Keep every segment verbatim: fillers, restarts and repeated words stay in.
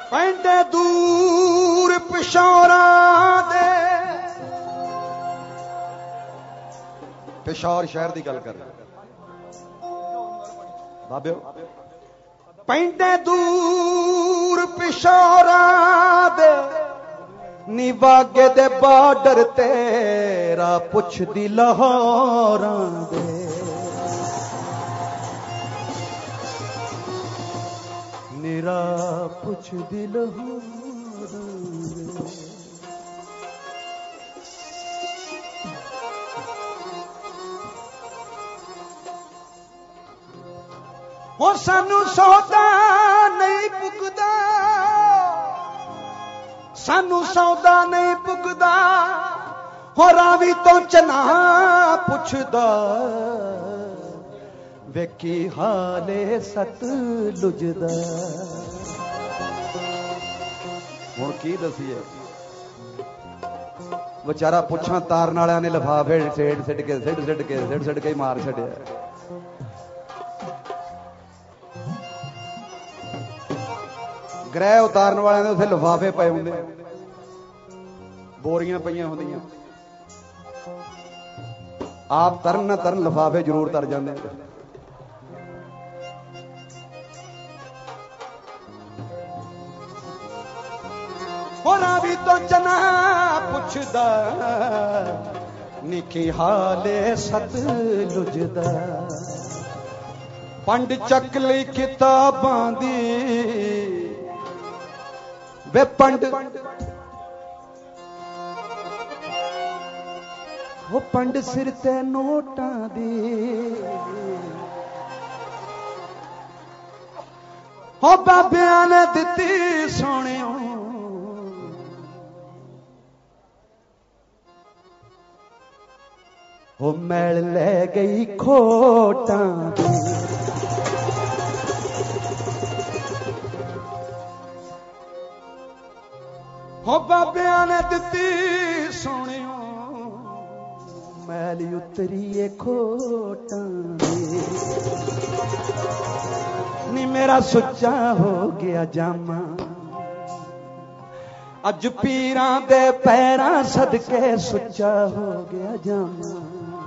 ਪੈਂਦੇ ਦੂਰ ਪਿਸ਼ੌਰਾਂ ਦੇ ਪਿਸ਼ੌਰ ਸ਼ਹਿਰ ਦੀ ਗੱਲ ਕਰ ਬਾਬਿਓ ਪੈਂਦੇ ਦੂਰ ਪਿਸ਼ੌਰਾਂ ਦੇ ਨੀ ਵਾਗੇ ਦੇ ਬਾਰਡਰ ਤੇਰਾ ਪੁੱਛਦੀ ਲਾਹੌਰਾਂ ਦੇ ਨੀਰਾ ਪੁੱਛਦੀ ਲਾਹੌਰਾਂ ਦੇ ਹੋ ਸਾਨੂੰ ਸੌਦਾ ਨਹੀਂ ਪੁੱਗਦਾ ਸਾਨੂੰ ਸੌਦਾ ਨਹੀਂ ਪੁੱਗਦਾ ਹੋ ਰਾਵੀ ਤੋਂ ਚਨਾ ਪੁੱਛਦਾ ਵੇਖੀ ਹਾਲੇ ਸਤਲੁਜ ਦਾ ਹੁਣ ਕੀ ਦਸੀਏ ਵਿਚਾਰਾ ਪੁੱਛਾਂ ਤਾਰਨ ਵਾਲਿਆਂ ਨੇ ਲਿਫਾਫੇ ਛੇੜ ਛੱਡ ਕੇ ਸਿੱਟ ਸਿੱਟ ਕੇ ਸਿੱਟ ਸਿੱਟ ਕੇ ਮਾਰ ਛੱਡਿਆ ਗ੍ਰਹਿ ਉਤਾਰਨ ਵਾਲਿਆਂ ਦੇ ਉੱਥੇ ਲਿਫਾਫੇ ਪਏ ਹੁੰਦੇ ਬੋਰੀਆਂ ਪਈਆਂ ਹੁੰਦੀਆਂ ਆਪ ਤਰਨ ਨਾ ਤਰਨ ਲਿਫਾਫੇ ਜ਼ਰੂਰ ਤਰ ਜਾਂਦੇ ਹੋਰਾਂ ਵੀ ਤੋਂ ਚਨਾ ਪੁੱਛਦਾ ਨਿੱਕੀ ਹਾਲੇ ਸਤਲੁਜ ਦਾ ਪੰਡ ਚੱਕ ਲਈ ਕਿਤਾਬਾਂ ਦੀ ਵੇ ਪੰਡ ਉਹ ਪੰਡ ਸਿਰ ਤੇ ਨੋਟਾਂ ਦੀ ਹੋ ਬਾਬਿਆਂ ਨੇ ਦਿੱਤੀ ਸੋਹਣਿਓ ਉਹ ਮੈਲ ਲੈ ਗਈ ਖੋਟਾਂ ਦੀ ਹੋ ਬਾਬਿਆਂ ਨੇ ਦਿੱਤੀ ਸੋਹਣਿਓ ਮੈਲ ਉਤਰੀਏ ਖੋਟਾਂ ਦੀ ਨੀ ਮੇਰਾ ਸੁੱਚਾ ਹੋ ਗਿਆ ਜਾਮਾ ਅੱਜ ਪੀਰਾਂ ਦੇ ਪੈਰਾਂ ਸਦਕੇ ਸੁੱਚਾ ਹੋ ਗਿਆ ਜਾਮਾ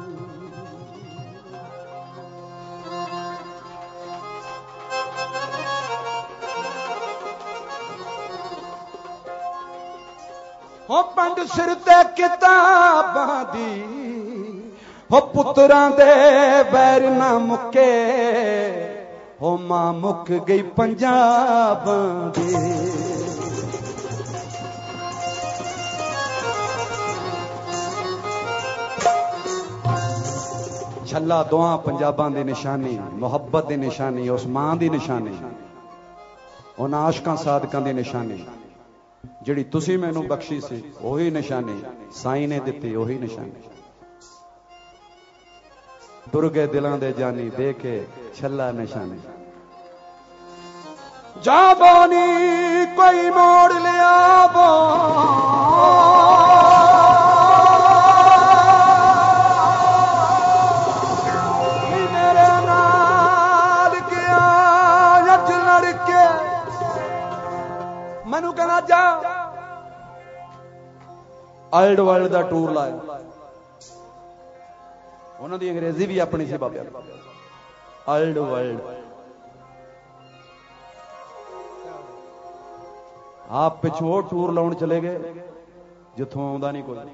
ਹੋ ਪੰਡ ਸਿਰ ਤੇ ਕਿਤਾਬਾਂ ਦੀ ਹੋ ਪੁੱਤਰਾਂ ਦੇ ਵੈਰ ਨਾ ਮੁੱਕੇ ਹੋ ਮਾਂ ਮੁੱਕ ਗਈ ਪੰਜਾਬਾਂ ਦੀ ਛੱਲਾ ਦੋਹਾਂ ਪੰਜਾਬਾਂ ਦੀ ਨਿਸ਼ਾਨੀ ਮੁਹੱਬਤ ਦੀ ਨਿਸ਼ਾਨੀ ਉਸ ਮਾਂ ਦੀ ਨਿਸ਼ਾਨੀ ਉਹਨਾਂ ਆਸ਼ਕਾਂ ਸਾਦਕਾਂ ਦੀ ਨਿਸ਼ਾਨੀ ਜਿਹੜੀ ਤੁਸੀਂ ਮੈਨੂੰ ਬਖਸ਼ੀ ਸੀ ਉਹੀ ਨਿਸ਼ਾਨੀ ਸਾਈਂ ਨੇ ਦਿੱਤੀ ਉਹੀ ਨਿਸ਼ਾਨੀ ਟੁਰ ਗਏ ਦਿਲਾਂ ਦੇ ਜਾਨੀ ਦੇ ਕੇ ਛੱਲਾ ਨਿਸ਼ਾਨੀ ਜਾਬੋਨੀ ਕੋਈ ਮੋੜ ਲਿਆਵੋ ਮੇਰੇ ਨਾਲ ਗਿਆ ਅੱਜ ਲੜਕੇ ਮੈਨੂੰ ਕਹਿੰਦਾ ਜਾ ਆਲਡ ਵਰਲਡ ਦਾ ਟੂਰ ਲਾਇਆ ਉਹਨਾਂ ਦੀ ਅੰਗਰੇਜ਼ੀ ਵੀ ਆਪਣੀ ਸੀ ਬਾਬਿਆਂ ਆਲਡ ਵਰਲਡ ਆਪ ਪਿਛੋਂ ਟੂਰ ਲਾਉਣ ਚਲੇ ਗਏ ਜਿੱਥੋਂ ਆਉਂਦਾ ਨਹੀਂ ਕੋਈ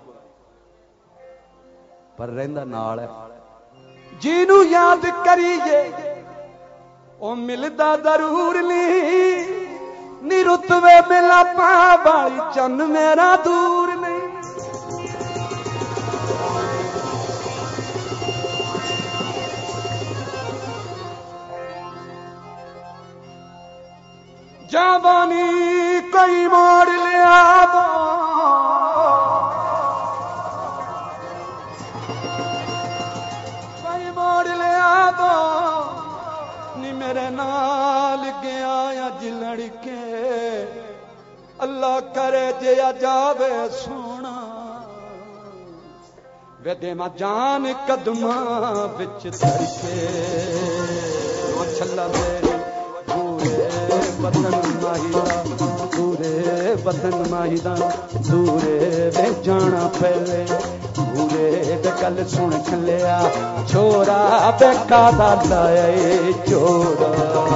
ਪਰ ਰਹਿੰਦਾ ਨਾਲ ਹੈ ਜਿਹਨੂੰ ਯਾਦ ਕਰੀਏ ਉਹ ਮਿਲਦਾ ਜ਼ਰੂਰ ਨਹੀਂ ਨੀ ਰੁਤਬੇ ਮਿਲਾਪਾਂ ਵਾਲੀ ਚੰਨ ਮੇਰਾ ਦੂਰ ਨਹੀਂ जवानी कोई मोड़ लिया दो कोई मोड़ लिया दो नी मेरे नाल गया अज लड़के अल्लाह करे जे जावे सोना वे देवा जान कदमा बिच धरके छला मेरे वतन माहिदा दूरे वतन माहिदा दूरे वे जाना पहले दूरे वे गल सुन खलिया छोरा बेका दा लाए चोरा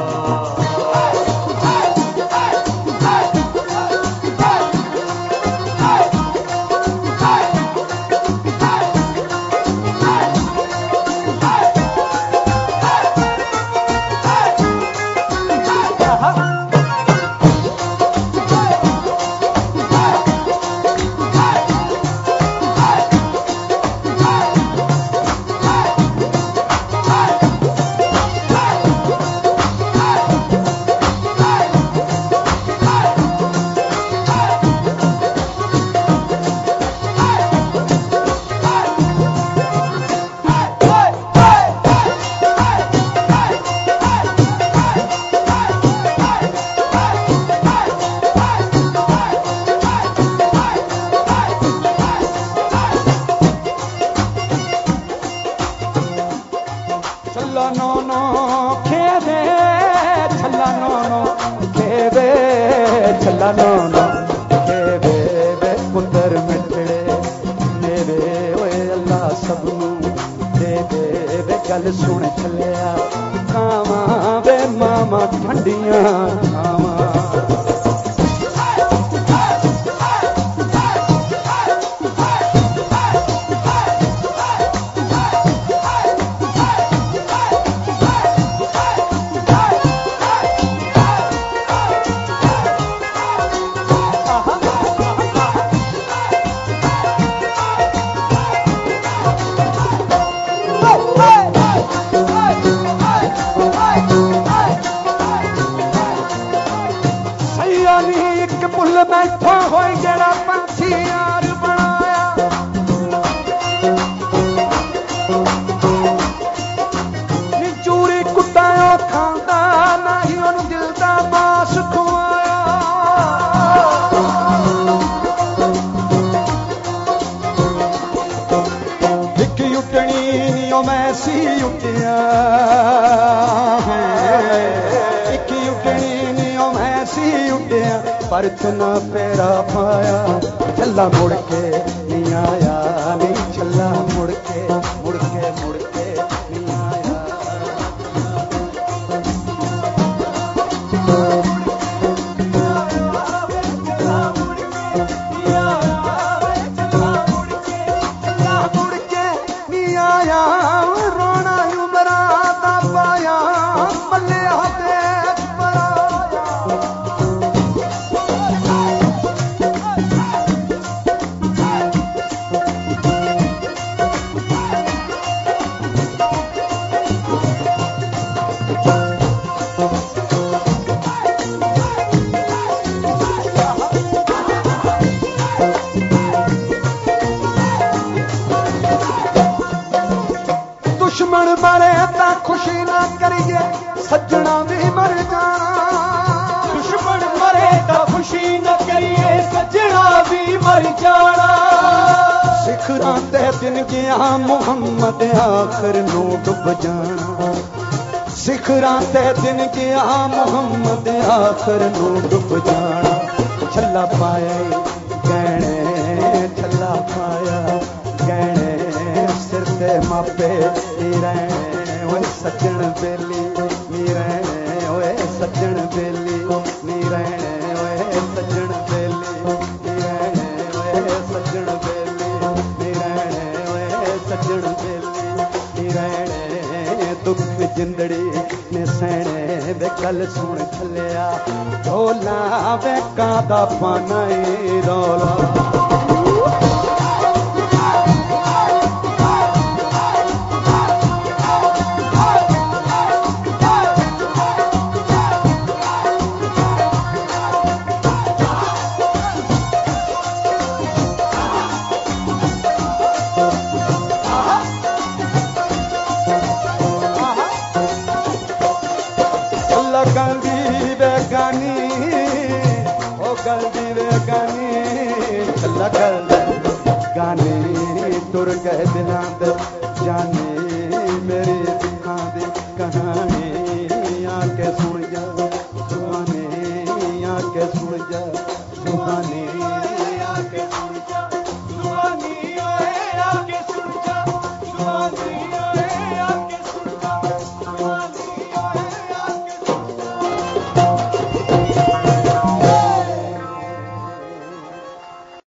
सुन चलिया कावा वे मामा ठंडियां खावा बैठा हो जड़ा पंछी यार बनाया नी चूरी कुटाया खांदा ना ही उन दिल दा मास खुआया एक उटनी नी ओ मैसी उटिया एक उटनी नी ओ मैसी उटिया पर ना फेरा पाया छल्ला मुड़ के नहीं आया नहीं छल्ला मुड़ के मुड़ के मुड़ के नहीं आया मुड़ के नहीं आया रोना उमरा दा पाया मल्लिया दे दुश्मन मरे ता खुशी ना करिए सज्जना भी मर जाना दुश्मन मरे ता खुशी ना करिए सज्जना भी मर जाना सिखरा ते दिन गया मुहम्मद आखिर नू डुब जाना सिखरा ते दिन गया मुहम्मद आखिर नू डुब जाना छल्ला पाया गहने छल्ला पाया गहने सिर ते मापे नी रहने ओए सज्जन बेली नी रहने ओए सज्जन बेली नी रहने ओए सज्जन बेली नी रहने ओए सज्जन बेली नी रहने ओए सज्जन बेली नी रहने दुख जिंदड़ी ने सहने वे कल सुन खलिया ढोला वे कादा पाना रौला गाने तुर गए दिलांद जाने मेरी दुखां दी कहानी आके सुन जा गाने आके सुन जा सुहानी आके सुन जा सुहानी ओए आके सुन जा सुहानी ओए